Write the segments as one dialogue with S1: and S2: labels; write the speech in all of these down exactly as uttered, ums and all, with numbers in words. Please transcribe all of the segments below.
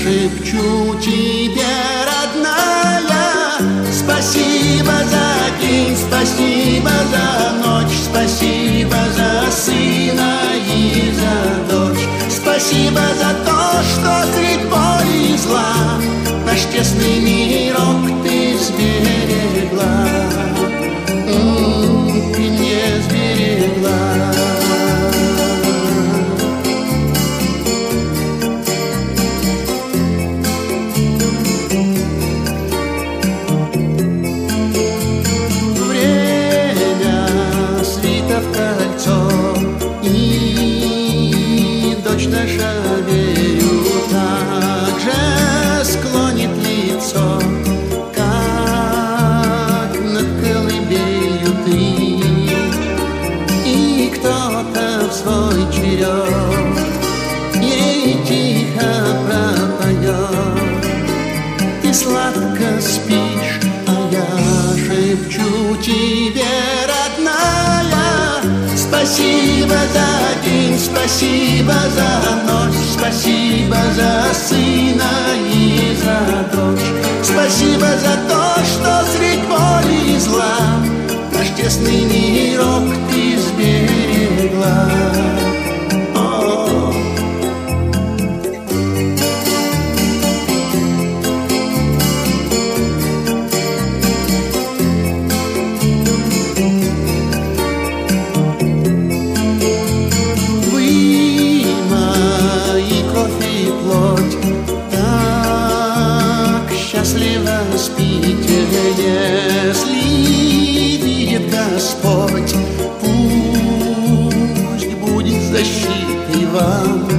S1: шепчу тебе, родная, спасибо за день, спасибо за ночь, спасибо за сына и за дочь. Спасибо за то, что средь боли и зла наш тесный мирок ты сберегла, М-м, ты не сберегла. Наша верю так же склонит лицо, как над колыбелью ты, и кто-то в свой черед ей тихо пропоет. Ты сладко спишь, а я шепчу тебе, родная, спасибо за день, спасибо за ночь, спасибо за сына и за дочь. Спасибо за то, что средь боли и зла наш тесный мирок ты сберегла. О-о-о. Счастливо спите, если видит Господь, пусть будет защитой вам,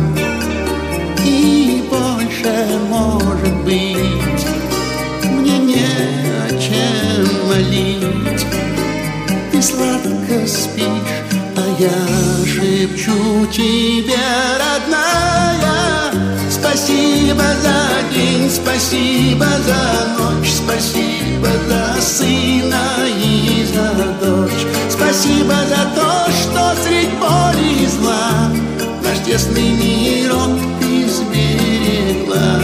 S1: и больше, может быть, мне не о чем молить. Ты сладко спишь, а я шепчу тебе, родная, спасибо за день, спасибо за ночь, спасибо за сына и за дочь. Спасибо за то, что средь боли и зла наш тесный мирок ты сберегла.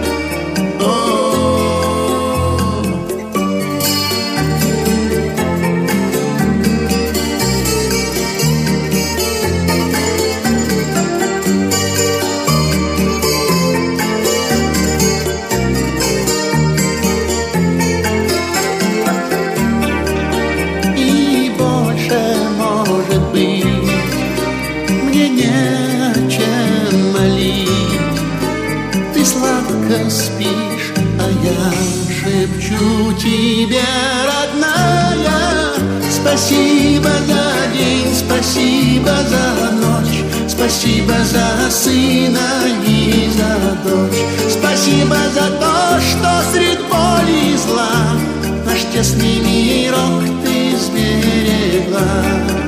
S1: Спишь, а я шепчу тебе, родная, спасибо за день, спасибо за ночь, спасибо за сына и за дочь. Спасибо за то, что средь боли и зла наш тесный мирок ты сберегла.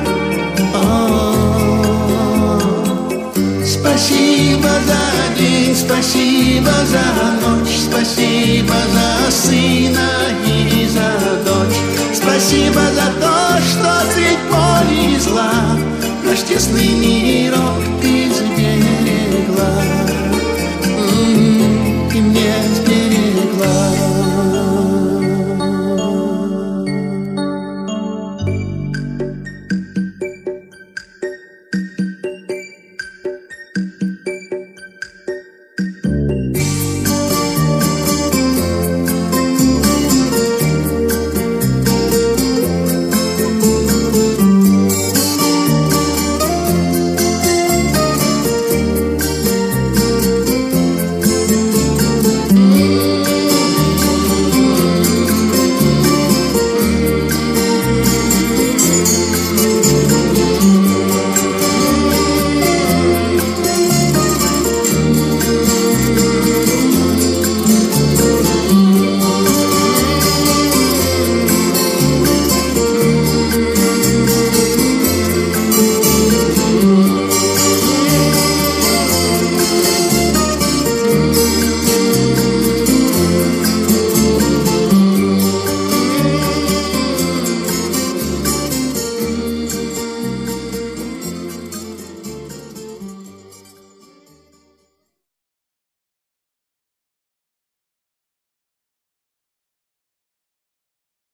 S1: Спасибо за день, спасибо за ночь, спасибо за сына и за дочь. Спасибо за то, что средь боли и зла наш тесный мирок ты